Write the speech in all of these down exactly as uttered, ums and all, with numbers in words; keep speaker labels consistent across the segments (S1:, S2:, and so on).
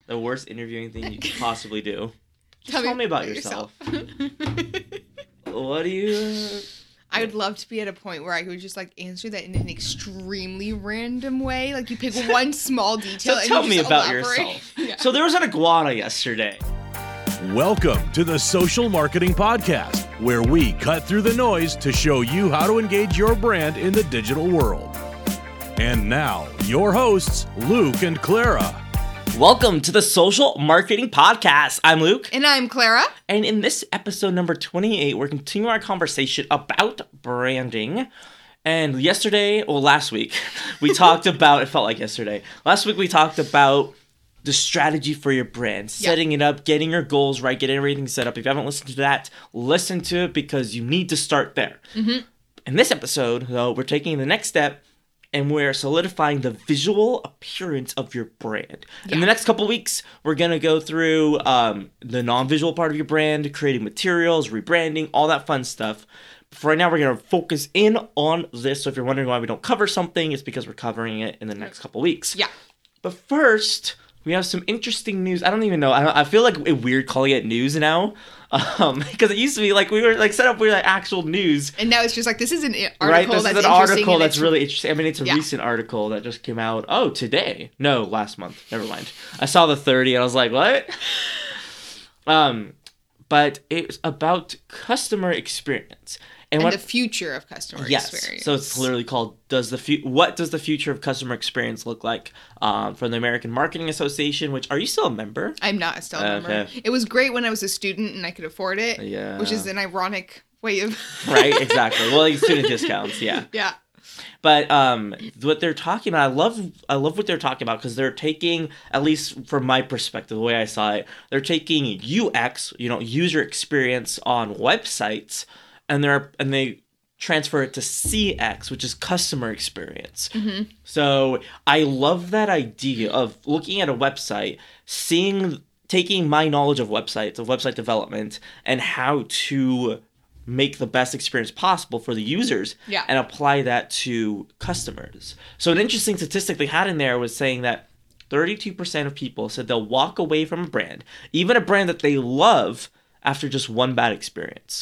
S1: The worst interviewing thing you could possibly do. Just
S2: tell,
S1: tell
S2: me,
S1: me about
S2: about
S1: yourself.
S2: yourself.
S1: What do you...
S2: I would love to be at a point where I could just, like, answer that in an extremely random way. Like, you pick one small detail
S1: so
S2: and
S1: tell
S2: you
S1: me
S2: just
S1: about
S2: elaborate.
S1: yourself.
S2: Yeah.
S1: So there was an iguana yesterday.
S3: Welcome to the Social Marketing Podcast, where we cut through the noise to show you how to engage your brand in the digital world. And now, your hosts, Luke and Clara.
S1: Welcome to the Social Marketing Podcast. I'm Luke.
S2: And I'm Clara.
S1: And in this episode number twenty-eight, we're continuing our conversation about branding. And yesterday, well, last week, we talked about, it felt like yesterday. Last week, we talked about the strategy for your brand, setting yeah. it up, getting your goals right, getting everything set up. If you haven't listened to that, listen to it because you need to start there.
S2: Mm-hmm.
S1: In this episode, though, we're taking the next step and we're solidifying the visual appearance of your brand. Yeah. In the next couple weeks, we're going to go through um, the non-visual part of your brand, creating materials, rebranding, all that fun stuff. But for right now, we're going to focus in on this. So if you're wondering why we don't cover something, it's because we're covering it in the next couple weeks.
S2: Yeah.
S1: But first, we have some interesting news. I don't even know. I, I feel like it's weird calling it news now. Um, because it used to be like we were like set up with like actual news.
S2: And now it's just like, this is an article
S1: right? This
S2: that's
S1: is an article that's
S2: it's...
S1: really interesting. I mean, it's a
S2: yeah.
S1: recent article that just came out. Oh, today. No, last month. Never mind. I saw the thirty and I was like, what? um, but it's about customer experience.
S2: And,
S1: And, what,
S2: the future of customer
S1: yes,
S2: experience.
S1: So it's literally called, does the fu- what does the future of customer experience look like? Um, from the American Marketing Association, which, are you still a member?
S2: I'm not still a member.
S1: Okay.
S2: It was great when I was a student and I could afford it.
S1: Yeah.
S2: Which is an ironic way of...
S1: Right, exactly. Well, like student discounts, yeah.
S2: Yeah.
S1: But um, what they're talking about, I love I love what they're talking about because they're taking, at least from my perspective, the way I saw it, they're taking U X, you know, user experience on websites, and they're and they transfer it to C X, which is customer experience.
S2: Mm-hmm.
S1: So I love that idea of looking at a website, seeing, taking my knowledge of websites, of website development, and how to make the best experience possible for the users
S2: yeah.
S1: and apply that to customers. So an interesting statistic they had in there was saying that thirty-two percent of people said they'll walk away from a brand, even a brand that they love, after just one bad experience.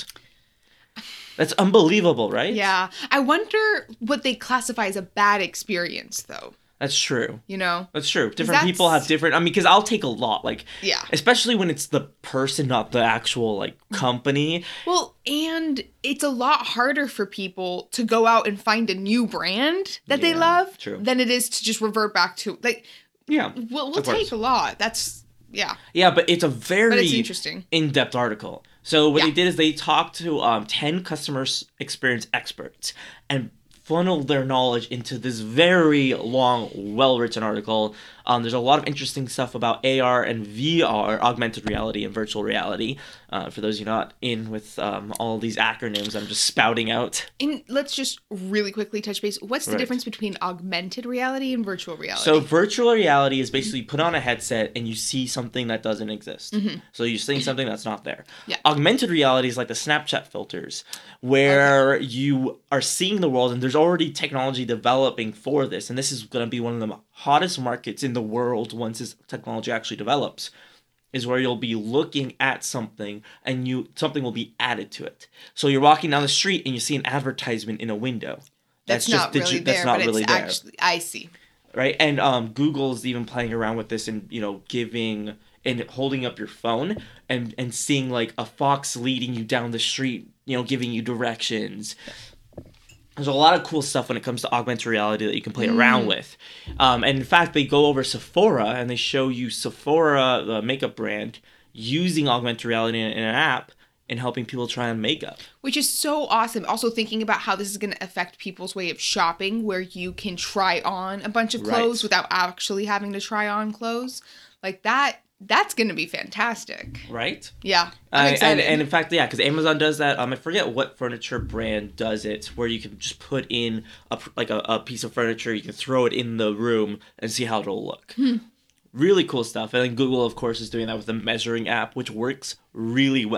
S1: That's unbelievable, right?
S2: Yeah. I wonder what they classify as a bad experience, though.
S1: That's true.
S2: You know?
S1: That's true. Different
S2: that's...
S1: people have different... I mean, because I'll take a lot. Like,
S2: yeah.
S1: Especially when it's the person, not the actual, like, company.
S2: Well, and it's a lot harder for people to go out and find a new brand that yeah, they love
S1: true.
S2: than it is to just revert back to... Like,
S1: yeah.
S2: We'll, we'll take a lot. That's... Yeah.
S1: Yeah, but it's a very
S2: but it's interesting.
S1: in-depth article. So what
S2: yeah.
S1: they did is they talked to um, ten customer experience experts and funneled their knowledge into this very long, well-written article. Um, there's a lot of interesting stuff about A R and V R, augmented reality and virtual reality. Uh, for those of you not in with um, all these acronyms I'm just spouting out.
S2: And let's just really quickly touch base. What's the
S1: right.
S2: difference between augmented reality and virtual reality?
S1: So virtual reality is basically put on a headset and you see something that doesn't exist.
S2: Mm-hmm.
S1: So you're seeing something that's not there.
S2: Yeah.
S1: Augmented reality is like the Snapchat filters, where okay. you are seeing the world and there's already technology developing for this. And this is going to be one of the hottest markets in the world once this technology actually develops, is where you'll be looking at something and you something will be added to it. So you're walking down the street and you see an advertisement in a window.
S2: That's, that's not just, really digi- there,
S1: that's not
S2: but
S1: really
S2: it's
S1: there.
S2: Actually, I see.
S1: Right? And um, Google's even playing around with this and, you know, giving and holding up your phone and, and seeing like a fox leading you down the street, you know, giving you directions. There's a lot of cool stuff when it comes to augmented reality that you can play mm. around with. Um, and in fact, they go over Sephora and they show you Sephora, the makeup brand, using augmented reality in, in an app and helping people try on makeup.
S2: Which is so awesome. Also thinking about how this is going to affect people's way of shopping, where you can try on a bunch of clothes right. without actually having to try on clothes. Like that. That's going to be fantastic.
S1: Right?
S2: Yeah. I'm
S1: uh,
S2: excited.
S1: And, and in fact, yeah, because Amazon does that. Um, I forget what furniture brand does it, where you can just put in a, like a, a piece of furniture, you can throw it in the room and see how it'll look.
S2: Hmm.
S1: Really cool stuff. And then Google, of course, is doing that with the measuring app, which works really well.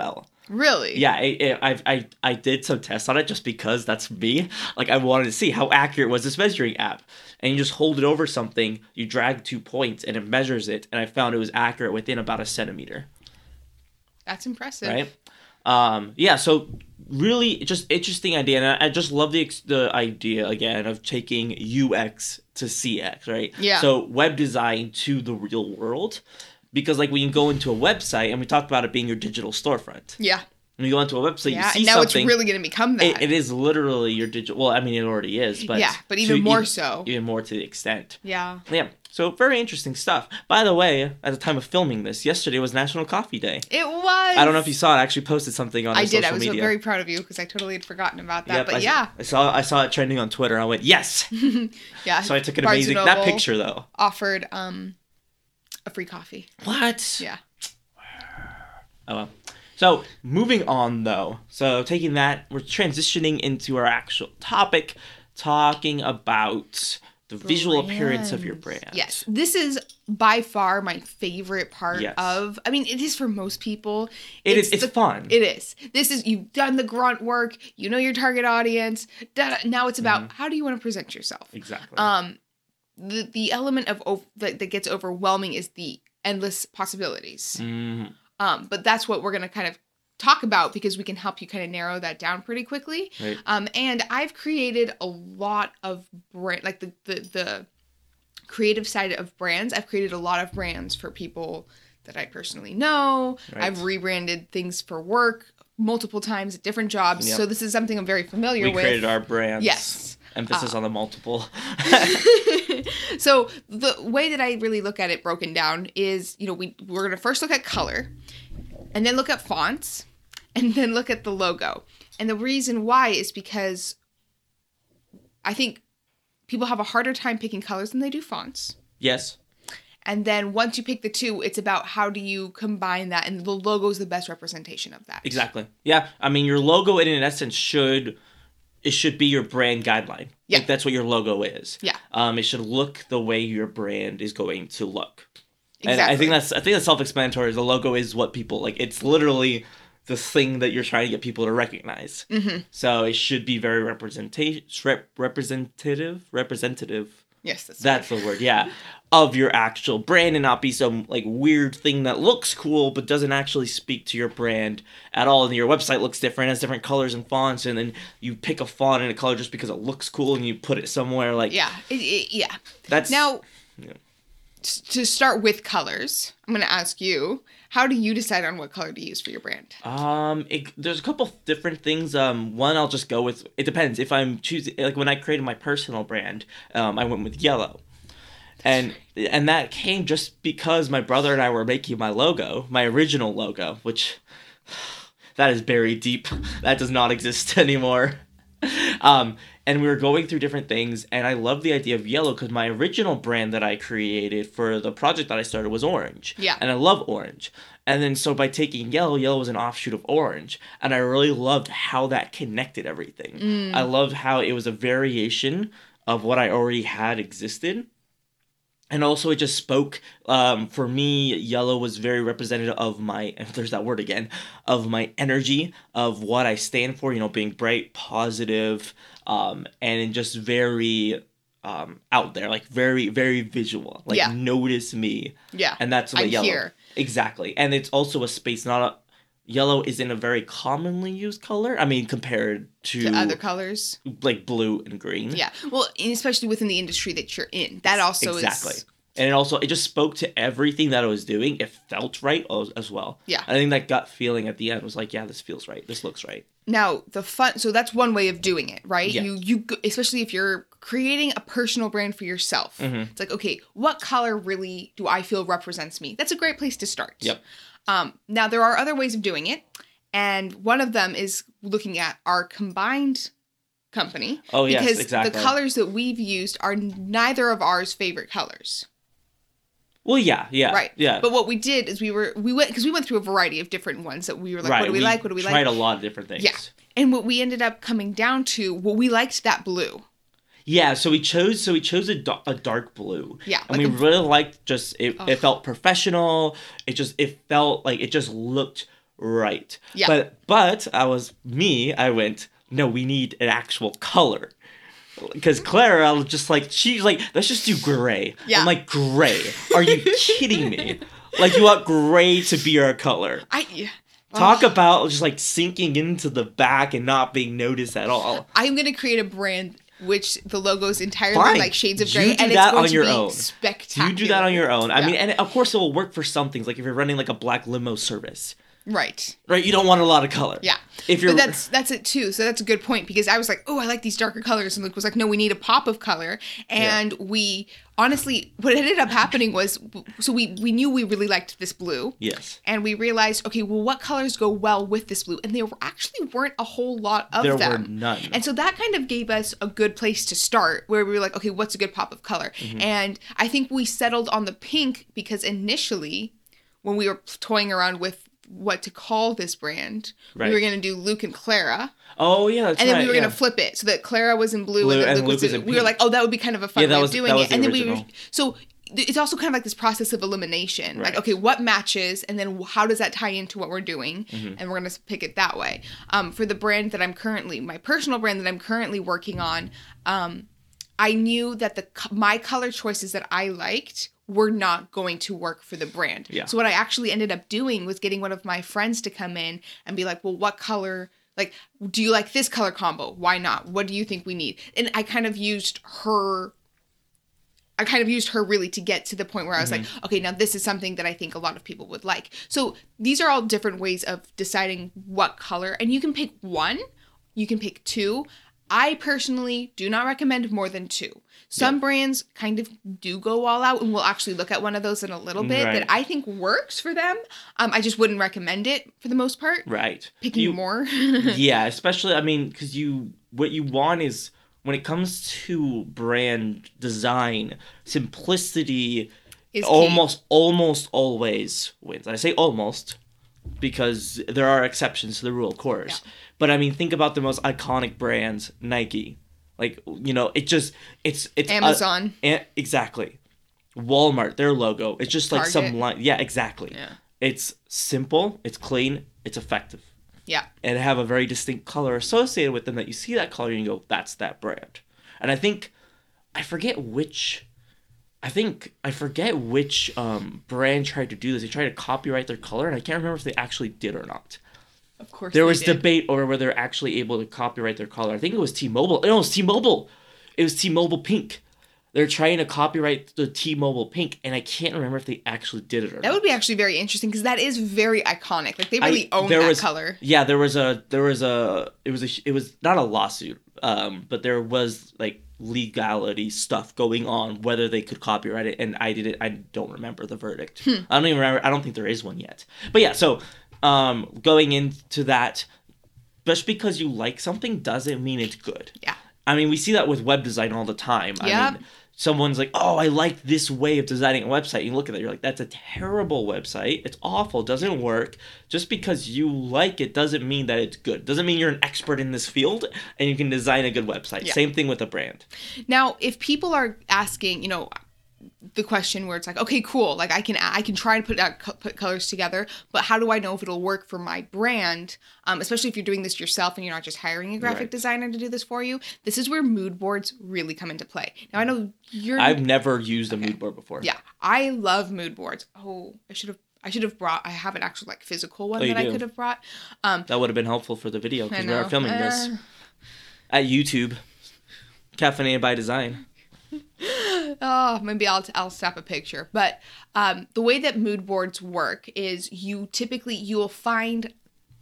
S2: Really?
S1: Yeah, it, it, I, I I did some tests on it just because that's me. Like, I wanted to see how accurate was this measuring app. And you just hold it over something, you drag two points, and it measures it. And I found it was accurate within about a centimeter.
S2: That's impressive.
S1: Right? Um, yeah, so really just interesting idea. And I, I just love the the idea, again, of taking U X to C X, right?
S2: Yeah.
S1: So web design to the real world. Because, like, when you go into a website, and we talked about it being your digital storefront.
S2: Yeah.
S1: When you go into a website,
S2: yeah,
S1: you see
S2: and now
S1: something.
S2: it's really going to become that.
S1: It, it is literally your digital. Well, I mean, it already is, but
S2: yeah, but even more so.
S1: Even more to the extent.
S2: Yeah.
S1: Yeah. So very interesting stuff. By the way, at the time of filming this, yesterday was National Coffee Day.
S2: It was.
S1: I don't know if you saw it. I actually posted something on.
S2: I
S1: social
S2: did. I was
S1: media.
S2: very proud of you because I totally had forgotten about that.
S1: Yep,
S2: but
S1: I,
S2: yeah,
S1: I saw I saw it trending on Twitter. I went yes.
S2: yeah.
S1: So I took an
S2: Barnes
S1: amazing
S2: and
S1: that
S2: Noble
S1: picture though.
S2: Offered um, a free coffee.
S1: What?
S2: Yeah.
S1: Oh well. So, moving on though. So, taking that, we're transitioning into our actual topic, talking about the visual appearance of your brand.
S2: Yes. This is by far my favorite part
S1: yes.
S2: of, I mean, it is for most people.
S1: It
S2: it's
S1: is, it's
S2: the,
S1: fun.
S2: It is. This is, you've done the grunt work, you know your target audience. Da, da, now it's about mm-hmm. how do you want to present yourself?
S1: Exactly.
S2: Um, the, the element of that, that gets overwhelming is the endless possibilities.
S1: Mm-hmm.
S2: Um, but that's what we're going to kind of talk about because we can help you kind of narrow that down pretty quickly.
S1: Right.
S2: Um, and I've created a lot of brand, like the, the, the creative side of brands. I've created a lot of brands for people that I personally know.
S1: Right.
S2: I've rebranded things for work multiple times at different jobs. Yep. So this is something I'm very familiar
S1: we
S2: with.
S1: We created our brands.
S2: Yes.
S1: Emphasis uh, on the multiple.
S2: So the way that I really look at it broken down is, you know, we, we're going to first look at color and then look at fonts and then look at the logo. And the reason why is because I think people have a harder time picking colors than they do fonts.
S1: Yes.
S2: And then once you pick the two, it's about how do you combine that, and the logo is the best representation of that.
S1: Exactly. Yeah. I mean, your logo in, in essence should... It should be your brand guideline.
S2: Yeah.
S1: Like, that's what your logo is.
S2: Yeah.
S1: Um, it should look the way your brand is going to look.
S2: Exactly.
S1: And I think that's I think that's self-explanatory. The logo is what people like. It's literally the thing that you're trying to get people to recognize.
S2: Mm-hmm.
S1: So it should be very representation, rep, representative, representative.
S2: Yes, that's
S1: that's
S2: right.
S1: the word. Yeah, of your actual brand, and not be some like weird thing that looks cool but doesn't actually speak to your brand at all. And your website looks different, has different colors and fonts, and then you pick a font and a color just because it looks cool, and you put it somewhere like
S2: yeah, it, it, yeah.
S1: That's
S2: now.
S1: Yeah.
S2: To start with colors, I'm going to ask you, how do you decide on what color to use for your brand?
S1: Um, it, there's a couple different things. Um, one, I'll just go with, it depends. If I'm choosing, like when I created my personal brand, um, I went with yellow. And and that came just because my brother and I were making my logo, my original logo, which, that is buried deep. That does not exist anymore. Um, and we were going through different things, and I love the idea of yellow because my original brand that I created for the project that I started was orange.
S2: Yeah.
S1: And I love orange. And then so by taking yellow, yellow was an offshoot of orange. And I really loved how that connected everything.
S2: Mm.
S1: I loved how it was a variation of what I already had existed. And also it just spoke, um, for me, yellow was very representative of my, if there's that word again, of my energy, of what I stand for, you know, being bright, positive, um, and just very um, out there, like very, very visual. Like,
S2: yeah.
S1: notice me.
S2: Yeah.
S1: And that's what
S2: I'm
S1: yellow.
S2: Here.
S1: Exactly. And it's also a space, not a, yellow isn't a very commonly used color. I mean, compared to,
S2: to other colors.
S1: Like blue and green.
S2: Yeah. Well, especially within the industry that you're in. That also
S1: exactly.
S2: is...
S1: And it also, it just spoke to everything that I was doing. It felt right as well.
S2: Yeah.
S1: I think that gut feeling at the end was like, yeah, this feels right. This looks right.
S2: Now, the fun, so that's one way of doing it, right?
S1: Yeah.
S2: You, you, especially if you're creating a personal brand for yourself.
S1: Mm-hmm.
S2: It's like, okay, what color really do I feel represents me? That's a great place to start.
S1: Yep.
S2: Um, now, there are other ways of doing it. And one of them is looking at our combined company.
S1: Oh, yes,
S2: because
S1: exactly.
S2: the colors that we've used are neither of ours favorite colors.
S1: Well, yeah, yeah.
S2: Right.
S1: Yeah.
S2: But what we did is we were, we went, because we went through a variety of different ones that we were like,
S1: right.
S2: what do we,
S1: we
S2: like? What do we
S1: tried
S2: like?
S1: Tried a lot of different things.
S2: Yeah. And what we ended up coming down to, well, we liked that blue.
S1: Yeah, so we chose so we chose a, do- a dark blue.
S2: Yeah,
S1: and
S2: like
S1: we
S2: a,
S1: really liked just it.
S2: Oh.
S1: It felt professional. It just it felt like it just looked Right.
S2: Yeah.
S1: But but I was me. I went. No, we need an actual color. Because Clara was just like, she's like, let's just do gray.
S2: Yeah.
S1: I'm like, gray? Are you kidding me? Like, you want gray to be our color?
S2: I yeah.
S1: Talk
S2: oh.
S1: about just like sinking into the back and not being noticed at all.
S2: I'm gonna create a brand which the logo is entirely
S1: Fine.
S2: like shades of
S1: You
S2: gray,
S1: do
S2: and
S1: that
S2: it's going
S1: on
S2: to
S1: your
S2: be
S1: own.
S2: spectacular.
S1: You do that on your own. I
S2: Yeah.
S1: mean, and of course it will work for some things, like if you're running like a black limo service.
S2: Right.
S1: Right, you don't want a lot of color.
S2: Yeah.
S1: If you're
S2: But that's that's it too. So that's a good point because I was like, oh, I like these darker colors, and Luke was like, no, we need a pop of color. And yeah. we honestly, what ended up happening was, so we we knew we really liked this blue.
S1: Yes.
S2: And we realized, okay, well, what colors go well with this blue? And there were actually weren't a whole lot of
S1: there
S2: them.
S1: There were none.
S2: And so that kind of gave us a good place to start, where we were like, okay, what's a good pop of color? Mm-hmm. And I think we settled on the pink because initially, when we were toying around with what to call this brand,
S1: right.
S2: we were going to do Luke and Clara.
S1: Oh, yeah, that's
S2: And then
S1: right,
S2: we were
S1: yeah.
S2: going to flip it so that Clara was in blue,
S1: blue
S2: and then
S1: and
S2: Luke,
S1: Luke
S2: was,
S1: was
S2: in,
S1: in
S2: we were
S1: pink.
S2: like, oh, that would be kind of a fun
S1: yeah, that
S2: way
S1: was,
S2: of doing
S1: that was
S2: it.
S1: The
S2: and
S1: original.
S2: then we so it's also kind of like this process of elimination.
S1: Right.
S2: Like, okay, what matches, and then how does that tie into what we're doing?
S1: Mm-hmm.
S2: And we're going to pick it that way. Um, for the brand that I'm currently, my personal brand that I'm currently working on, um, I knew that the my color choices that I liked were not going to work for the brand.
S1: Yeah.
S2: So what I actually ended up doing was getting one of my friends to come in and be like, well, what color, like, do you like this color combo? Why not? What do you think we need? And I kind of used her, I kind of used her really to get to the point where I was
S1: mm-hmm.
S2: like, okay, now this is something that I think a lot of people would like. So these are all different ways of deciding what color, and you can pick one, you can pick two. I personally do not recommend more than two. Some yeah. brands kind of do go all out, and we'll actually look at one of those in a little bit
S1: right.
S2: that I think works for them. Um, I just wouldn't recommend it for the most part.
S1: Right.
S2: Picking
S1: you,
S2: more.
S1: yeah, especially, I mean, because you, what you want is, when it comes to brand design, simplicity
S2: is
S1: almost, key. almost always wins. I say almost because there are exceptions to the rule, of course. Yeah. But I mean, think about the most iconic brands, Nike. Like, you know, it just, it's, it's
S2: Amazon.
S1: A, a, exactly. Walmart, their logo. It's just like
S2: Target.
S1: some line. Yeah, exactly.
S2: Yeah.
S1: It's simple, it's clean, it's effective.
S2: Yeah.
S1: And have a very distinct color associated with them that you see that color and you go, that's that brand. And I think, I forget which, I think, I forget which um, brand tried to do this. They tried to copyright their color, and I can't remember if they actually did or not.
S2: Of course
S1: There was
S2: did.
S1: debate over whether they're actually able to copyright their color. I think it was T-Mobile. No, it was T-Mobile. It was T-Mobile pink. They're trying to copyright the T-Mobile pink, and I can't remember if they actually did it or
S2: that not.
S1: That
S2: would be actually very interesting, because that is very iconic. Like, they really I, own that
S1: was,
S2: color.
S1: Yeah, there was a, there was a, it was a, it was not a lawsuit, um, but there was, like, legality stuff going on, whether they could copyright it, and I didn't, I don't remember the verdict.
S2: Hmm.
S1: I don't even remember, I don't think there is one yet. But yeah, so, um, going into that, just because you like something doesn't mean it's good.
S2: Yeah.
S1: I mean, we see that with web design all the time.
S2: Yep.
S1: I mean, someone's like, oh, I like this way of designing a website. You look at that, you're like, that's a terrible website. It's awful. It doesn't work. Just because you like it doesn't mean that it's good. Doesn't mean you're an expert in this field and you can design a good website.
S2: Yeah.
S1: Same thing with a brand.
S2: Now, if people are asking, you know, the question where it's like, okay, cool, like I can I can try and put out put colors together, but how do I know if it'll work for my brand? Um, especially if you're doing this yourself and you're not just hiring a graphic
S1: right. designer
S2: to do this for you. This is where mood boards really come into play. Now I know you're.
S1: I've never used a okay. mood board before.
S2: Yeah, I love mood boards. Oh, I should have. I should have brought. I have an actual like physical one
S1: oh,
S2: that
S1: do?
S2: I could have brought. Um,
S1: that would have been helpful for the video because we are filming
S2: uh,
S1: this at YouTube. Caffeinated by Design.
S2: Oh, maybe I'll I'll snap a picture. But um, the way that mood boards work is you typically you will find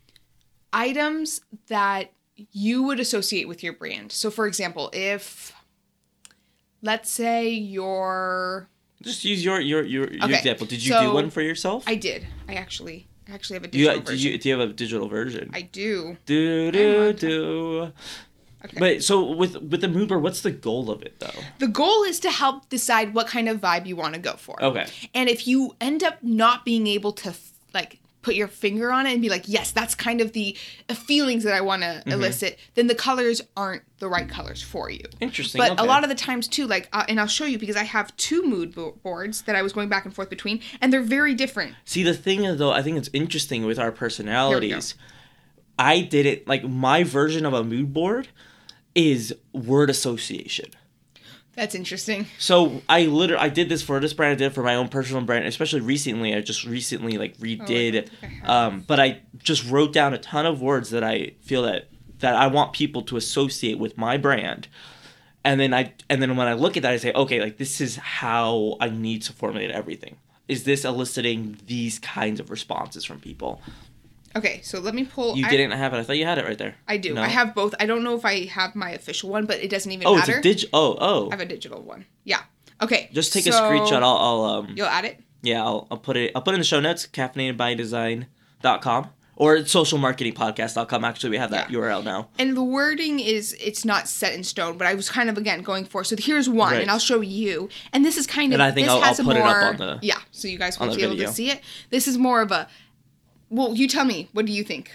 S2: items that you would associate with your brand. So, for example, if let's say your
S1: just use your your your, your
S2: okay.
S1: example. Did you
S2: so
S1: do one for yourself?
S2: I did. I actually I actually have a
S1: digital
S2: digital
S1: you,
S2: version.
S1: Do you, do you have a digital version?
S2: I do.
S1: Do do do.
S2: Okay.
S1: But so with with the mood board, what's the goal of it though?
S2: The goal is to help decide what kind of vibe you want to go for.
S1: Okay.
S2: And if you end up not being able to like put your finger on it and be like, yes, that's kind of the feelings that I want to mm-hmm. elicit, then the colors aren't the right colors for you.
S1: Interesting.
S2: But
S1: okay.
S2: a lot of the times too, like, uh, and I'll show you because I have two mood bo- boards that I was going back and forth between, and they're very different.
S1: See, the thing is, though, I think it's interesting with our personalities. I did it, like, my version of a mood board is word association.
S2: That's interesting.
S1: So I literally I did this for this brand. I did it for my own personal brand, especially recently. I just recently like redid. Oh, I um, but I just wrote down a ton of words that I feel that that I want people to associate with my brand, and then I and then when I look at that, I say, okay, like this is how I need to formulate everything. Is this eliciting these kinds of responses from people?
S2: Okay, so let me pull...
S1: You I, didn't have it. I thought you had it right there.
S2: I do. No? I have both. I don't know if I have my official one, but it doesn't even
S1: oh,
S2: matter.
S1: Oh, it's a dig- Oh, oh.
S2: I have a digital one. Yeah. Okay.
S1: Just take
S2: so,
S1: a screenshot. I'll, I'll um.
S2: You'll add it?
S1: Yeah, I'll I'll put it. I'll put it in the show notes. caffeinated by design dot com or social marketing podcast dot com. Actually, we have that yeah. U R L now.
S2: And the wording is it's not set in stone, but I was kind of again going for. So here's one, right. and I'll show you. And this is kind of.
S1: And I think
S2: this
S1: I'll,
S2: has
S1: I'll put
S2: more,
S1: it up on the.
S2: Yeah, so you guys will be able to see it. This is more of a. Well, you tell me. What do you think?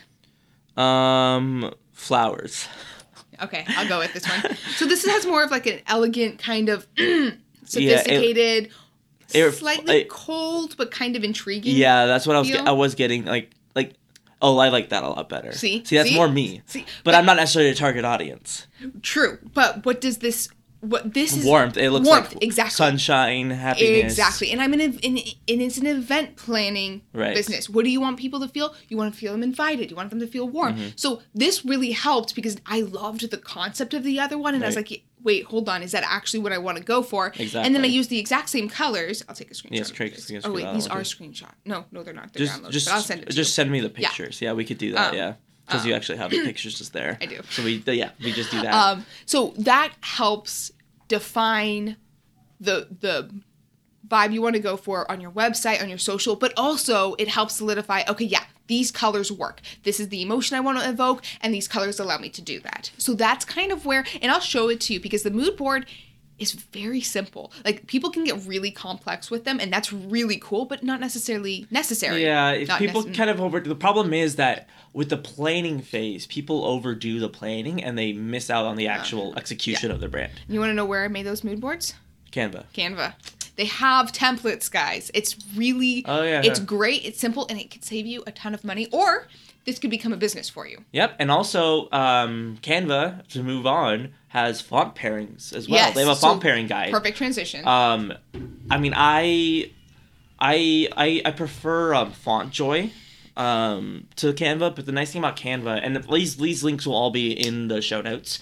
S1: Um, flowers.
S2: Okay, I'll go with this one. So this has more of like an elegant kind of sophisticated, yeah, it, it, slightly it, cold but kind of intriguing.
S1: Yeah, that's what I was. Get, I was getting like like. Oh, I like that a lot better.
S2: See,
S1: see, that's
S2: see?
S1: more me.
S2: See,
S1: but, but I'm not necessarily a target audience.
S2: True, but what does this? What this is
S1: warmth. It looks
S2: warmth,
S1: like
S2: exactly.
S1: sunshine, happiness.
S2: Exactly. And I'm in, a, in and it's an event planning
S1: right.
S2: business. What do you want people to feel? You want to feel them invited. You want them to feel warm. Mm-hmm. So this really helped because I loved the concept of the other one, and right. I was like, wait, hold on, is that actually what I want to go for?
S1: Exactly.
S2: And then I used the exact same colors. I'll take a screenshot.
S1: Yes, take a screenshot.
S2: Oh wait, these are screenshot. No, no, they're not. They're
S1: just,
S2: downloads.
S1: Just,
S2: but I'll send it to
S1: just
S2: you.
S1: send me the pictures. Yeah, yeah we could do that. Um, yeah. Because um, you actually have the pictures just there.
S2: I do.
S1: So we, yeah, we just do that.
S2: Um, so that helps define the the vibe you want to go for on your website, on your social, but also it helps solidify, okay, yeah, these colors work. This is the emotion I want to evoke, and these colors allow me to do that. So that's kind of where, and I'll show it to you because the mood board is very simple. Like, people can get really complex with them, and that's really cool, but not necessarily necessary.
S1: Yeah, if
S2: not
S1: people
S2: nece-
S1: kind of over... The problem is that with the planning phase, people overdo the planning, and they miss out on the actual uh, execution yeah. of their brand.
S2: You want to know where I made those mood boards?
S1: Canva.
S2: Canva. They have templates, guys. It's really...
S1: Oh, yeah.
S2: It's great, it's simple, and it could save you a ton of money, or this could become a business for you.
S1: Yep, and also um, Canva, to move on, has font pairings as well.
S2: Yes,
S1: they have a font
S2: so
S1: pairing guide.
S2: Perfect transition.
S1: Um, I mean, I, I, I, I prefer um, FontJoy um, to Canva, but the nice thing about Canva, and these these links will all be in the show notes,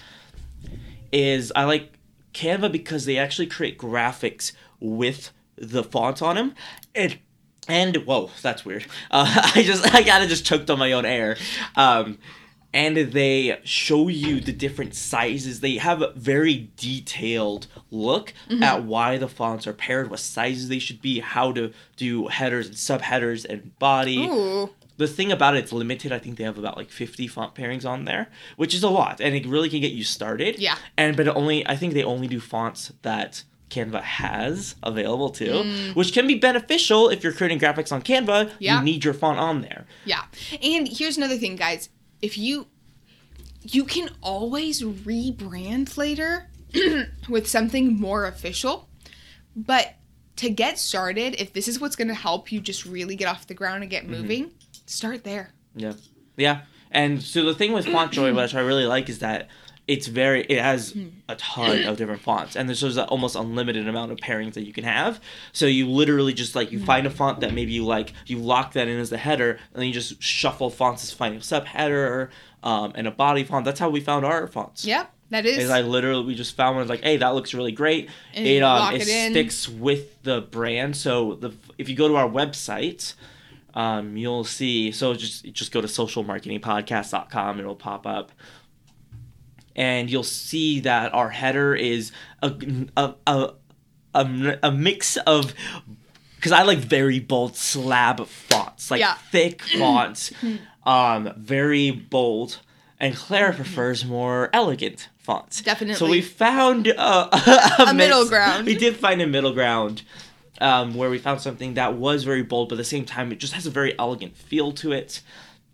S1: is I like Canva because they actually create graphics with the font on them, and and whoa, that's weird. Uh, I just I kind of just choked on my own air. Um, And they show you the different sizes. They have a very detailed look mm-hmm. at why the fonts are paired, what sizes they should be, how to do headers and subheaders and body.
S2: Ooh.
S1: The thing about it, it's limited. I think they have about like fifty font pairings on there, which is a lot, and it really can get you started.
S2: Yeah.
S1: And but it only I think they only do fonts that Canva has available too, mm. which can be beneficial if you're creating graphics on Canva. Yeah. You need your font on there.
S2: Yeah. And here's another thing, guys. If you you can always rebrand later with something more official, but to get started, if this is what's going to help you just really get off the ground and get moving, mm-hmm. start there.
S1: Yeah. Yeah. And so the thing with FontJoy, which I really like, is that it's very, it has a ton of different fonts, and there's an almost unlimited amount of pairings that you can have. So you literally just like, you find a font that maybe you like, you lock that in as the header, and then you just shuffle fonts as finding a subheader um, and a body font. That's how we found our fonts.
S2: Yeah, that is.
S1: Is I literally, we just found one like, hey, that looks really great.
S2: And
S1: it um,
S2: lock
S1: it,
S2: it
S1: sticks with the brand. So the if you go to our website, um, you'll see. So just just go to social marketing podcast dot com. It'll pop up. And you'll see that our header is a a a, a, a mix of, because I like very bold slab fonts, like
S2: yeah.
S1: thick fonts, um, very bold. And Claire prefers more elegant fonts.
S2: Definitely.
S1: So we found uh, a, a,
S2: a middle ground.
S1: We did find a middle ground. um, where we found something that was very bold, but at the same time, it just has a very elegant feel to it.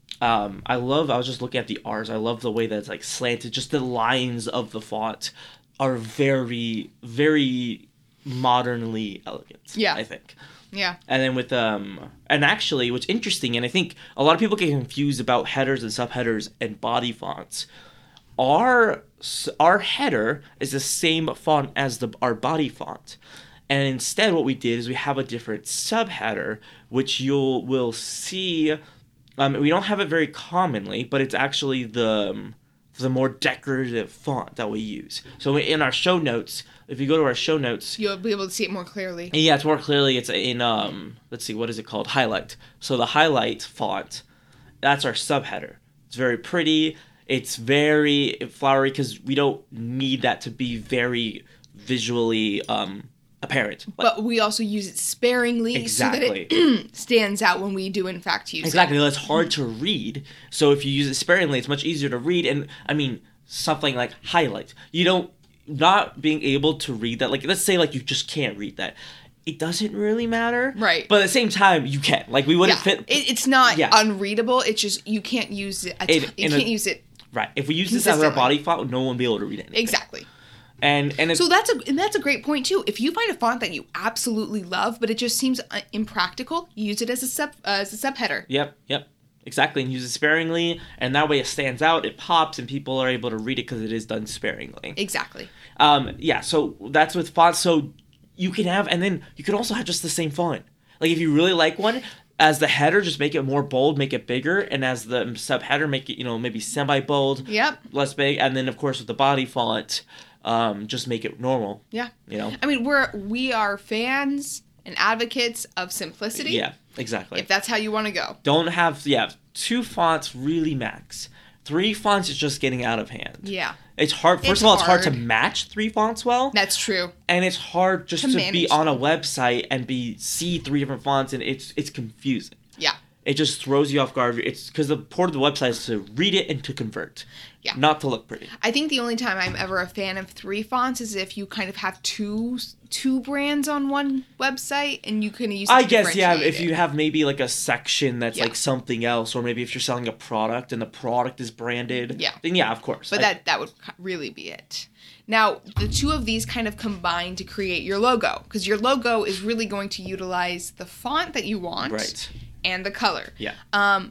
S1: Um, I love, I was just looking at the R's. I love the way that it's like slanted. Just the lines of the font are very, very modernly elegant.
S2: Yeah.
S1: I think.
S2: Yeah.
S1: And then with, um, and actually what's interesting, and I think a lot of people get confused about headers and subheaders and body fonts. Our, our header is the same font as the our body font. And instead what we did is we have a different subheader, which you'll will see. Um, we don't have it very commonly, but it's actually the um, the more decorative font that we use. So in our show notes, if you go to our show notes,
S2: you'll be able to see it more clearly.
S1: Yeah, it's more clearly. It's in um, let's see, what is it called? Highlight. So the highlight font, that's our subheader. It's very pretty. It's very flowery because we don't need that to be very visually um. apparent. Like,
S2: but we also use it sparingly
S1: exactly.
S2: so that it stands out when we do in fact use
S1: exactly.
S2: it.
S1: Exactly. It's hard to read. So if you use it sparingly, it's much easier to read. And I mean, something like highlight. You don't, not being able to read that, like let's say like you just can't read that. It doesn't really matter.
S2: Right.
S1: But at the same time, you can. Like we wouldn't
S2: yeah.
S1: fit.
S2: It, it's not
S1: yeah.
S2: unreadable. It's just, you can't use it. A t-
S1: it
S2: you can't
S1: a,
S2: use it.
S1: Right. If we use this as our body font, no one will be able to read it.
S2: Exactly.
S1: And and it's,
S2: so that's a and that's a great point too. If you find a font that you absolutely love, but it just seems uh, impractical, use it as a sub uh, as a subheader.
S1: Yep, yep, exactly, and use it sparingly, and that way it stands out, it pops, and people are able to read it because it is done sparingly.
S2: Exactly.
S1: Um, yeah. So that's with fonts. So you can have, and then you can also have just the same font. Like if you really like one, as the header, just make it more bold, make it bigger, and as the subheader, make it, you know, maybe semi bold.
S2: Yep.
S1: Less big, and then of course with the body font. Um, just make it normal.
S2: Yeah.
S1: You know?
S2: I mean, we're, we are fans and advocates of simplicity.
S1: Yeah, exactly.
S2: If that's how you want to go.
S1: Don't have, yeah, two fonts really max. Three fonts is just getting out of hand.
S2: Yeah.
S1: It's hard. First
S2: it's
S1: of all, it's hard
S2: hard
S1: to match three fonts well.
S2: That's true.
S1: And it's hard just
S2: to,
S1: to be
S2: them.
S1: on a website and be see three different fonts, and it's it's confusing.
S2: Yeah.
S1: It just throws you off guard. It's because the point of the website is to read it and to convert.
S2: Yeah.
S1: Not to look pretty.
S2: I think the only time I'm ever a fan of three fonts is if you kind of have two two brands on one website and you can use it
S1: I
S2: to
S1: guess, yeah, if
S2: it.
S1: you have maybe like a section that's
S2: yeah.
S1: like something else, or maybe if you're selling a product and the product is branded,
S2: yeah.
S1: then yeah, of course.
S2: But I, that, that would really be it. Now, the two of these kind of combine to create your logo, because your logo is really going to utilize the font that you want.
S1: Right.
S2: And the color.
S1: Yeah.
S2: Um,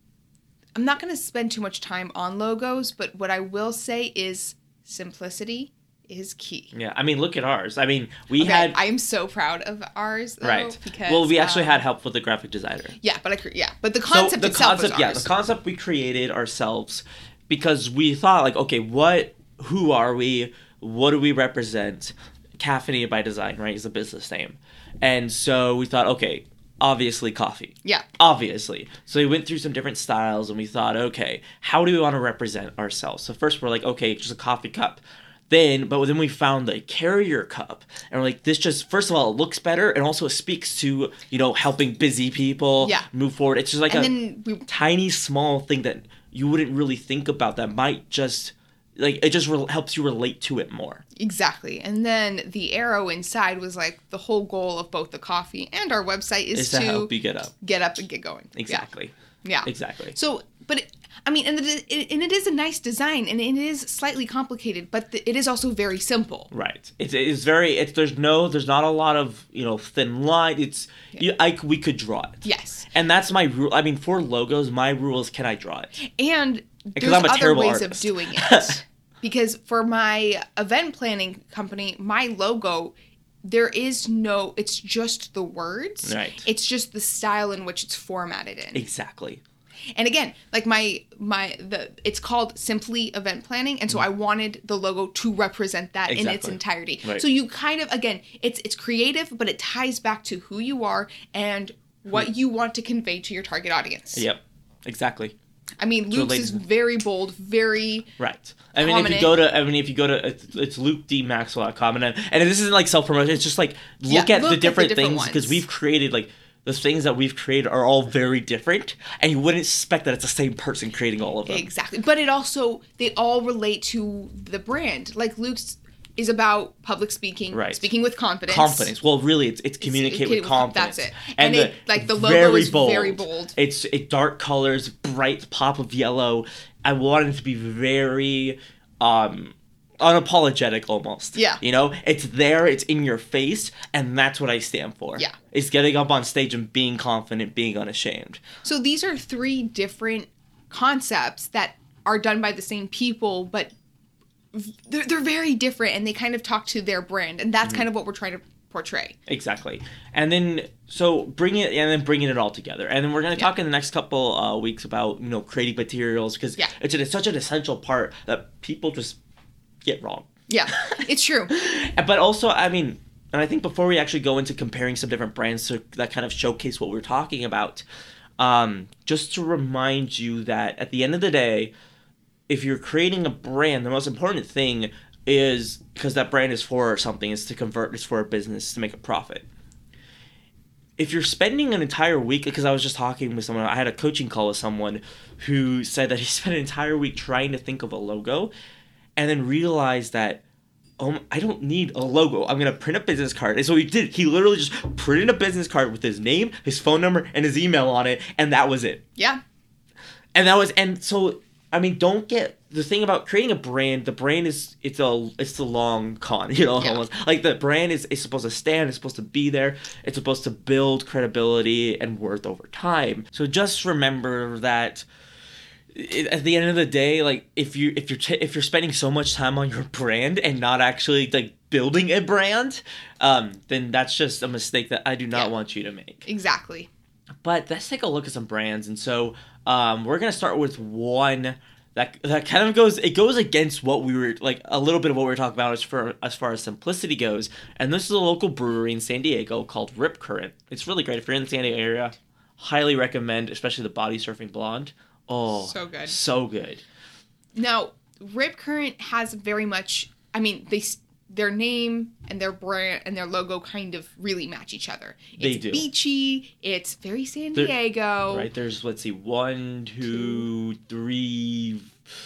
S2: I'm not going to spend too much time on logos, but what I will say is simplicity is key.
S1: Yeah, I mean, look at ours. I mean, we
S2: okay,
S1: had.
S2: I am so proud of ours, though,
S1: right.
S2: Because,
S1: well, we actually
S2: um,
S1: had help with the graphic designer.
S2: Yeah, but I yeah, but the concept
S1: so the
S2: itself
S1: concept,
S2: was
S1: yeah,
S2: ours.
S1: the concept we created ourselves because we thought like, okay, what, who are we? What do we represent? Caffeinated by Design, right, is a business name, and so we thought, okay. Obviously coffee.
S2: Yeah.
S1: Obviously. So we went through some different styles and we thought, okay, how do we want to represent ourselves? So first we're like, okay, just a coffee cup. Then, but then we found the carrier cup. And we're like, this just, first of all, it looks better. And also it speaks to, you know, helping busy people
S2: yeah.
S1: move forward. It's just like
S2: and
S1: a
S2: then we...
S1: tiny, small thing that you wouldn't really think about that might just, like, it just re- helps you relate to it more.
S2: Exactly. And then the arrow inside was like the whole goal of both the coffee and our website is,
S1: is to,
S2: to
S1: help you get up.
S2: Get up and get going.
S1: Exactly.
S2: Yeah. yeah.
S1: Exactly.
S2: So, but it, I mean, and it, it, and it is a nice design and it is slightly complicated, but the, it is also very simple.
S1: Right. It's it's very, it's, there's no, there's not a lot of, you know, thin line. It's, yeah. you, I, we could draw it.
S2: Yes.
S1: And that's my rule. I mean, for logos, my rule is, can I draw it?
S2: And there's
S1: I'm a
S2: other
S1: terrible
S2: ways
S1: artist.
S2: of doing it. Because for my event planning company, my logo, there is no, it's just the words.
S1: Right.
S2: It's just the style in which it's formatted in.
S1: Exactly.
S2: And again, like my, my, the, it's called Simply Event Planning. And so I wanted the logo to represent that
S1: Exactly.
S2: in its entirety.
S1: Right.
S2: So you kind of, again, it's, it's creative, but it ties back to who you are and what you want to convey to your target audience.
S1: Yep. Exactly.
S2: I mean, Luke's is very bold, very
S1: right. I mean,
S2: prominent.
S1: if you go to, I mean, if you go to, it's, it's luke d maxwell dot com, and and this isn't like self promotion. It's just like look
S2: yeah,
S1: at
S2: look
S1: the different,
S2: at the different
S1: things because
S2: ones.
S1: we've created like the things that we've created are all very different, and you wouldn't suspect that it's the same person creating all of them.
S2: Exactly, but it also they all relate to the brand. Like Luke's, is about public speaking,
S1: right.
S2: speaking with confidence.
S1: Confidence. Well, really, it's it's communicate it's, with confidence.
S2: That's it. And, and it, the, like the logo is bold. very bold.
S1: It's it dark colors, bright pop of yellow. I wanted it to be very um, unapologetic almost.
S2: Yeah.
S1: You know, it's there, it's in your face, and that's what I stand for.
S2: Yeah.
S1: It's getting up on stage and being confident, being unashamed.
S2: So these are three different concepts that are done by the same people, but they're, they're very different, and they kind of talk to their brand, and that's mm-hmm. kind of what we're trying to portray.
S1: Exactly. And then so bring it and then bringing it all together, and then we're going to
S2: yeah.
S1: talk in the next couple uh, weeks about, you know, creating materials, because
S2: yeah.
S1: it's, it's such an essential part that people just get wrong.
S2: Yeah, it's true.
S1: But also, I mean, and I think before we actually go into comparing some different brands to, that kind of showcase what we're talking about, um, just to remind you that at the end of the day, if you're creating a brand, the most important thing is, because that brand is for something, is to convert, is for a business, to make a profit. If you're spending an entire week, because I was just talking with someone, I had a coaching call with someone who said that he spent an entire week trying to think of a logo, and then realized that, oh, I don't need a logo. I'm going to print a business card. And so he did. He literally just printed a business card with his name, his phone number, and his email on it, and that was it.
S2: Yeah.
S1: And that was, and so, I mean, don't get, the thing about creating a brand, the brand is, it's a, it's the long con, you know, yeah. almost. Like, the brand is, is supposed to stand, it's supposed to be there, it's supposed to build credibility and worth over time. So just remember that it, at the end of the day, like, if you, if you're, t- if you're spending so much time on your brand and not actually, like, building a brand, um, then that's just a mistake that I do not yeah. want you to make.
S2: Exactly.
S1: But let's take a look at some brands. And so um, we're going to start with one that that kind of goes, it goes against what we were, like a little bit of what we were talking about as, for, as far as simplicity goes. And this is a local brewery in San Diego called Rip Current. It's really great. If you're in the San Diego area, highly recommend, especially the Body Surfing Blonde. Oh,
S2: so good.
S1: So good.
S2: Now, Rip Current has very much, I mean, they their name and their brand and their logo kind of really match each other. It's
S1: they do.
S2: Beachy. It's very San Diego.
S1: There, right. There's, let's see, one, two, two. three,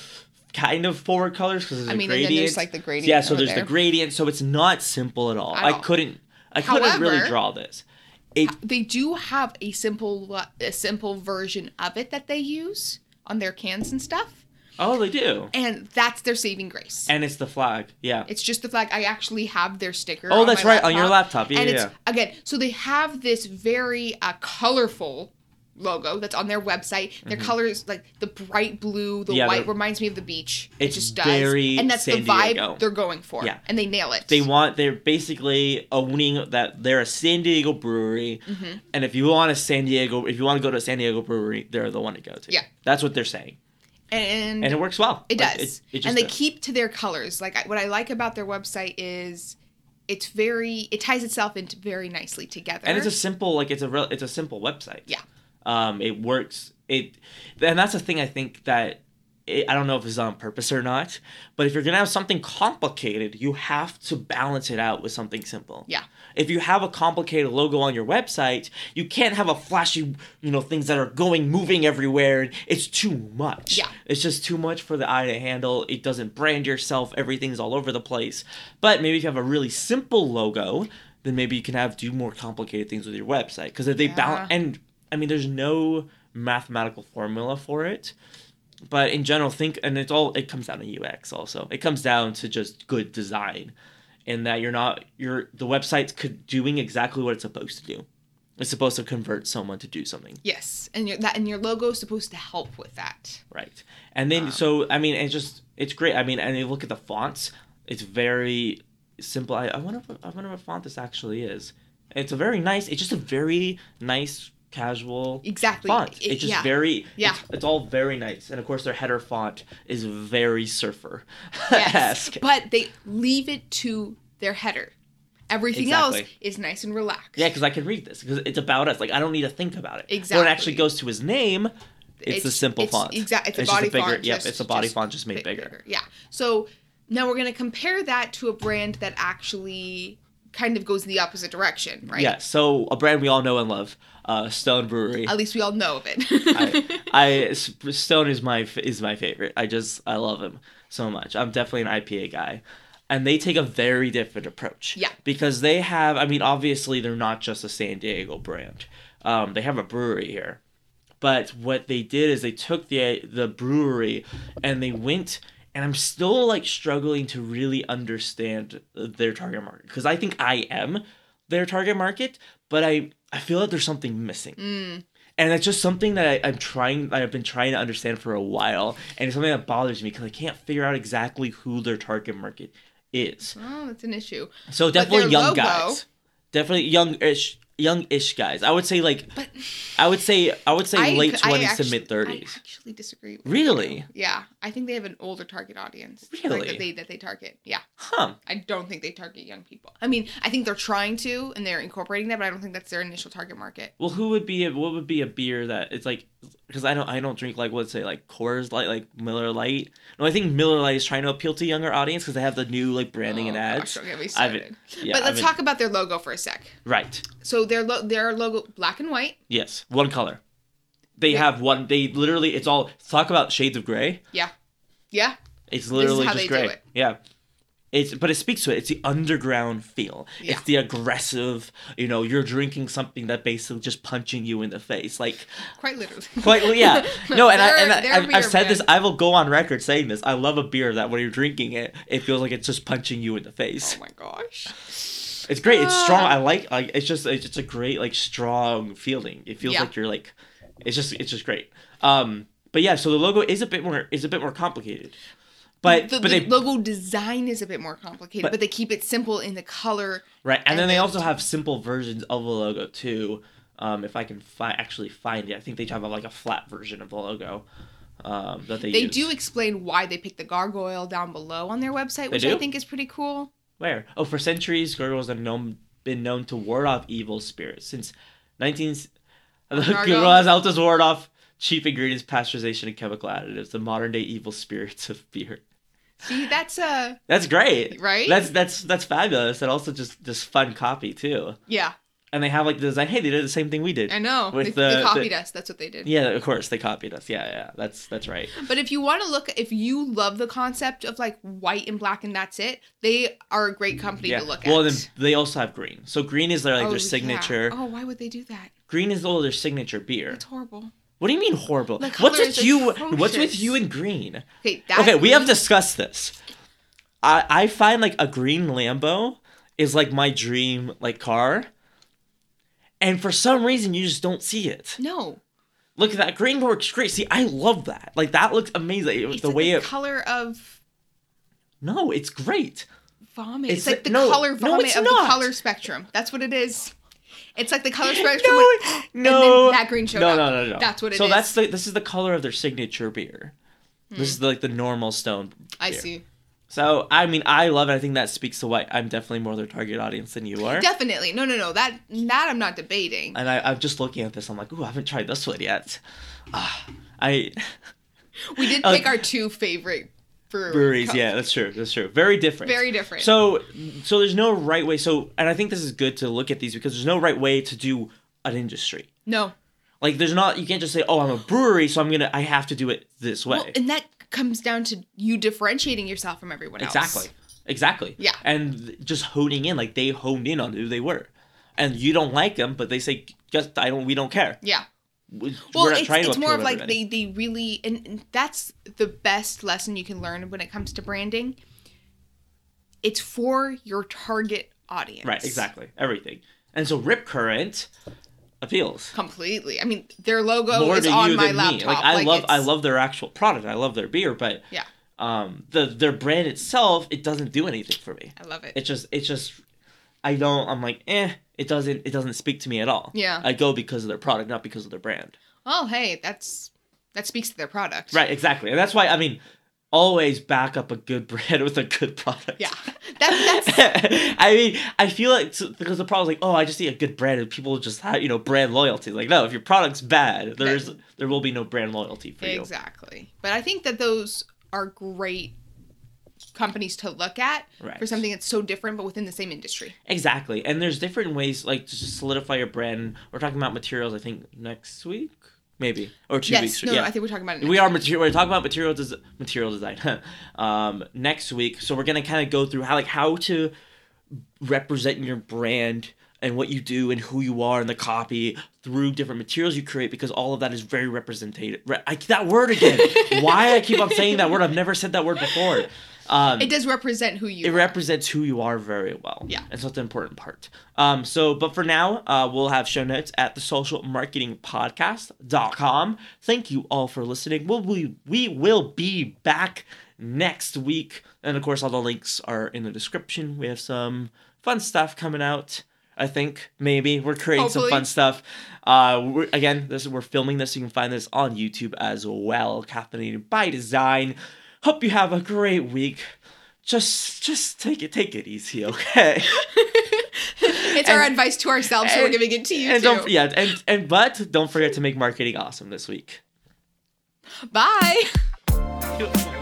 S1: kind of four colors because there's
S2: I
S1: a
S2: mean,
S1: gradient.
S2: And then there's like the gradient.
S1: Yeah, so there's
S2: there.
S1: the gradient. So it's not simple at all.
S2: At
S1: I
S2: all.
S1: couldn't. I couldn't
S2: However,
S1: really draw this. It,
S2: they do have a simple, a simple version of it that they use on their cans and stuff.
S1: Oh, they do.
S2: And that's their saving grace.
S1: And it's the flag, yeah.
S2: It's just the flag. I actually have their sticker.
S1: Oh,
S2: on
S1: that's
S2: my
S1: right,
S2: laptop.
S1: on your laptop. Yeah,
S2: and
S1: yeah.
S2: It's, again, so they have this very uh, colorful logo that's on their website. Their mm-hmm. colors, like the bright blue, the yeah, white, reminds me of the beach. It just does.
S1: Very
S2: and that's
S1: San
S2: the vibe
S1: Diego.
S2: They're going for.
S1: Yeah.
S2: And they nail it.
S1: They want, they're basically owning that they're a San Diego brewery.
S2: Mm-hmm.
S1: And if you want a San Diego, if you want to go to a San Diego brewery, they're the one to go to.
S2: Yeah.
S1: That's what they're saying.
S2: And,
S1: and it works well.
S2: It
S1: like,
S2: does.
S1: It, it
S2: and they
S1: does.
S2: keep to their colors. Like I, what I like about their website is it's very, it ties itself into very nicely together.
S1: And it's a simple, like it's a real, it's a simple website.
S2: Yeah.
S1: Um, it works. It, and that's the thing I think that, it, I don't know if it's on purpose or not, but if you're going to have something complicated, you have to balance it out with something simple.
S2: Yeah.
S1: If you have a complicated logo on your website, you can't have a flashy, you know, things that are going, moving everywhere. It's too much.
S2: Yeah.
S1: It's just too much for the eye to handle. It doesn't brand yourself. Everything's all over the place. But maybe if you have a really simple logo, then maybe you can have do more complicated things with your website. Because if they
S2: yeah.
S1: balance, and I mean, there's no mathematical formula for it. But in general, think, and it's all, it comes down to U X also. It comes down to just good design. In that you're not, you're, the website's doing exactly what it's supposed to do. It's supposed to convert someone to do something.
S2: Yes. And your, that, and your logo is supposed to help with that.
S1: Right. And then, um, so, I mean, it's just, it's great. I mean, and you look at the fonts, it's very simple. I, I wonder if, I wonder what font this actually is. It's a very nice, it's just a very nice, casual
S2: exactly
S1: font.
S2: It,
S1: it's just
S2: yeah.
S1: very
S2: yeah
S1: it's, it's all very nice, and of course their header font is very surfer
S2: esque. Yes, but they leave it to their header. Everything exactly. else is nice and relaxed.
S1: Yeah, because I can read this because it's about us. Like I don't need to think about it.
S2: Exactly.
S1: When it actually goes to his name, it's, it's the simple
S2: it's,
S1: font.
S2: Exactly. It's a
S1: it's
S2: body
S1: just a bigger,
S2: font.
S1: Yep,
S2: just,
S1: it's a body
S2: just
S1: font just made
S2: big,
S1: bigger.
S2: bigger. Yeah. So now we're gonna compare that to a brand that actually kind of goes the opposite direction, right?
S1: Yeah. So a brand we all know and love, uh, Stone Brewery.
S2: At least we all know of it.
S1: I, I Stone is my is my favorite. I just I love him so much. I'm definitely an I P A guy, And they take a very different approach.
S2: Yeah.
S1: Because they have, I mean, obviously they're not just a San Diego brand. Um, they have a brewery here. But what they did is they took the the brewery and they went, and I'm still like struggling to really understand their target market. Because I think I am their target market, but I, I feel like there's something missing.
S2: Mm.
S1: And it's just something that I, I'm trying, I've been trying to understand for a while. And it's something that bothers me because I can't figure out exactly who their target market is.
S2: Oh, that's an issue.
S1: So definitely young
S2: logo,
S1: guys. Definitely young-ish, young-ish guys. I would say like,
S2: but
S1: I would say, I would say
S2: I,
S1: late twenties
S2: actually,
S1: to mid thirties.
S2: I actually disagree. With
S1: Really?
S2: You. Yeah, I think they have an older target audience.
S1: Really?
S2: Like, that they that they target. Yeah.
S1: Huh.
S2: I don't think they target young people. I mean, I think they're trying to, and they're incorporating that, but I don't think that's their initial target market.
S1: Well, who would be a, what would be a beer that it's like, because I don't I don't drink like let's say like Coors Light, like Miller Lite. No, I think Miller Lite is trying to appeal to younger audience because they have the new like branding
S2: oh,
S1: and ads.
S2: Gosh, don't get me started.
S1: Yeah,
S2: but let's
S1: I've
S2: talk about their logo for a sec.
S1: Right.
S2: So their lo- their logo black and white.
S1: Yes, one color. They
S2: Yeah.
S1: have one. They literally it's all talk about shades of gray.
S2: Yeah. Yeah.
S1: It's literally
S2: how
S1: just
S2: they
S1: gray.
S2: do it.
S1: Yeah. It's but it speaks to it. It's the underground feel.
S2: Yeah.
S1: It's the aggressive, you know, you're drinking something that basically just punching you in the face. Like
S2: Quite literally.
S1: quite well, yeah. No, and I
S2: They're-
S1: and I,
S2: they're
S1: I've,
S2: beer
S1: I've said this,
S2: brand.
S1: I will go on record saying this. I love a beer that when you're drinking it, it feels like it's just punching you in the face.
S2: Oh my gosh.
S1: It's great. It's strong.
S2: Ah.
S1: I like like it's just it's just a great like strong feeling. It feels
S2: Yeah.
S1: like you're like it's just it's just great. Um but yeah, so the logo is a bit more is a bit more complicated. But
S2: the,
S1: but
S2: the
S1: they
S2: logo design is a bit more complicated,
S1: But-
S2: but, they keep it simple in the color.
S1: right, and,
S2: and
S1: then they
S2: then-
S1: also have simple versions of the logo too. Um if I can fi- actually find it. I think they have a, like a flat version of the logo. Um that they
S2: They
S1: use.
S2: do explain why they picked the gargoyle down below on their website, which
S1: do?
S2: I think is pretty cool.
S1: Where? Oh, for centuries, gargoyles have known, been known to ward off evil spirits. Since nineteen... The
S2: Gargoyle?
S1: gargoyle has helped us ward off cheap ingredients, pasteurization, and chemical additives, the modern-day evil spirits of beer.
S2: See, that's uh
S1: That's great.
S2: Right?
S1: That's that's that's fabulous. And also just, just fun copy, too.
S2: yeah,
S1: And they have, like, the design. Hey, they did the same thing we did.
S2: I know.
S1: With
S2: they,
S1: the-
S2: they copied
S1: the-
S2: us. That's what they did.
S1: Yeah, of course, they copied us. Yeah, yeah, that's that's right.
S2: But if you want to look, if you love the concept of like white and black and that's it, they are a great company
S1: Yeah.
S2: to look
S1: Well,
S2: at.
S1: then they also have green. So green is their, like,
S2: Oh,
S1: their
S2: yeah.
S1: signature.
S2: Oh, why would they do that?
S1: Green is all their signature beer.
S2: It's horrible.
S1: What do you mean horrible?
S2: The
S1: What's
S2: color
S1: with
S2: is
S1: you? What's with
S2: atrocious.
S1: you and green?
S2: Okay, that
S1: Okay, we have
S2: green-
S1: discussed this. I I find like a green Lambo is like my dream like car, and for some reason you just don't see it.
S2: No,
S1: Look at that green works great. See, I love that. Like that looks amazing.
S2: it's
S1: the
S2: like
S1: way
S2: the
S1: it.
S2: color of
S1: No, it's great.
S2: vomit.
S1: It's
S2: It's, like
S1: like-
S2: the
S1: no,
S2: color
S1: no,
S2: vomit
S1: it's
S2: of
S1: not.
S2: the color spectrum. That's what it is. It's like the color spectrum.
S1: No,
S2: with-
S1: it-
S2: and
S1: no,
S2: then that green showed
S1: no,
S2: up.
S1: no, no, no.
S2: That's what it
S1: so
S2: is.
S1: that's the this is the color of their signature beer. This is like the normal stone.
S2: I
S1: beer.
S2: see.
S1: So I mean, I love it. I think that speaks to why I'm definitely more their target audience than you are.
S2: Definitely. No, no, no. That that I'm not debating.
S1: And I, I'm just looking at this. I'm like, ooh, I haven't tried this one yet. Ah, I
S2: We did
S1: Uh,
S2: pick our two favorite brewery
S1: breweries.
S2: co-
S1: Yeah, that's true. That's true. Very different.
S2: Very different.
S1: So, so there's no right way. So, and I think this is good to look at these because there's no right way to do an industry.
S2: No.
S1: Like, there's not. You can't just say, oh, I'm a brewery, so I'm gonna. I have to do it this way.
S2: Well, and that comes down to you differentiating yourself from everyone else.
S1: Exactly. Exactly.
S2: Yeah.
S1: And just honing in, like they honed in on who they were, and you don't like them, but they say, "Just I don't. We don't care."
S2: Yeah.
S1: We-
S2: Well,
S1: We're not
S2: it's,
S1: trying to
S2: it's more
S1: appeal
S2: of
S1: to
S2: like
S1: everybody.
S2: they, they really, and and that's the best lesson you can learn when it comes to branding. It's for your target audience.
S1: Right. Exactly. Everything. And so Rip Current appeals
S2: Completely. I mean, their logo
S1: more
S2: is
S1: to
S2: on
S1: you
S2: my
S1: than
S2: laptop.
S1: me. Like I love, I
S2: it's-
S1: love their actual product. I love their beer, but
S2: Yeah,
S1: um, the their brand itself, it doesn't do anything for me.
S2: I love it.
S1: It just, it's just, I don't. I'm like, eh. It doesn't, it doesn't speak to me at all.
S2: Yeah.
S1: I go because of their product, not because of their brand.
S2: Oh, hey, that's that speaks to their product.
S1: Right. Exactly. And that's why I mean, always back up a good brand with a good product.
S2: Yeah. That that's
S1: I mean, I feel like because the problem is like, oh, I just need a good brand, and people just have you know brand loyalty. Like, no, if your product's bad, there's there will be no brand loyalty for you.
S2: exactly. But I think that those are great companies to look at
S1: Right.
S2: for something that's so different but within the same industry.
S1: Exactly, and there's different ways like to just solidify your brand. We're talking about materials. I think next week, maybe, or two
S2: yes,
S1: weeks.
S2: No,
S1: yeah,
S2: no, I think we're talking about it. Next
S1: we are
S2: week.
S1: material. We're talking about material des- material design um, next week. So we're gonna kind of go through how like how to represent your brand and what you do and who you are in the copy through different materials you create, because all of that is very representative. Re- I, that word again. Why I keep on saying that word? I've never said that word before. Um,
S2: it does represent who you
S1: it
S2: are.
S1: represents who you are very well.
S2: Yeah.
S1: And so it's an important part. Um, so, but for now, uh, we'll have show notes at the social marketing podcast dot com. Thank you all for listening. We'll, we, we will be back next week. And of course, all the links are in the description. We have some fun stuff coming out. I think maybe we're creating
S2: Hopefully.
S1: some fun stuff. Uh, we're, again, this we're filming this. You can find this on YouTube as well. Caffeinated by Design. Hope you have a great week. Just, just take it, take it easy, okay?
S2: It's and, our advice to ourselves, and, so we're giving it to you
S1: and
S2: too.
S1: Don't, yeah, and and but don't forget to make marketing awesome this week.
S2: Bye.